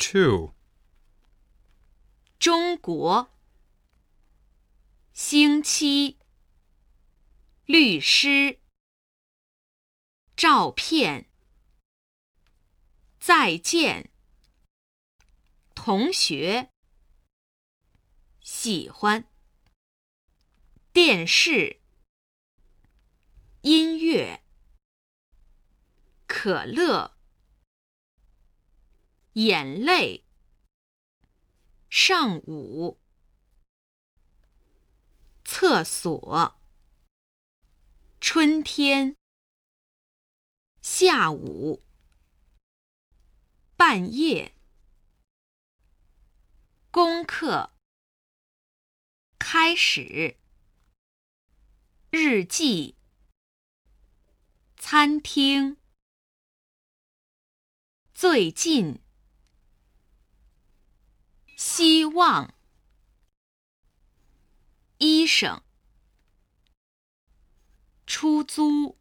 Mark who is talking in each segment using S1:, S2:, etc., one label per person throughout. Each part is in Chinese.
S1: 2.
S2: 中国，星期，律师，照片，再见，同学，喜欢，电视，音乐，可乐，眼泪，上午，厕所，春天，下午，半夜，功课，开始，日记，餐厅，最近，希望，医生，出租，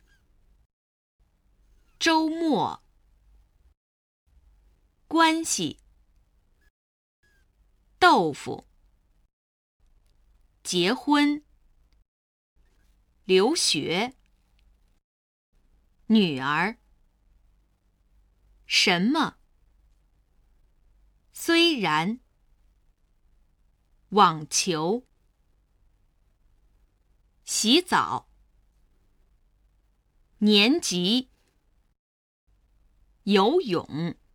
S2: 周末，关系，豆腐，结婚，留学，女儿，什么，虽然，网球，洗澡，年级，游泳。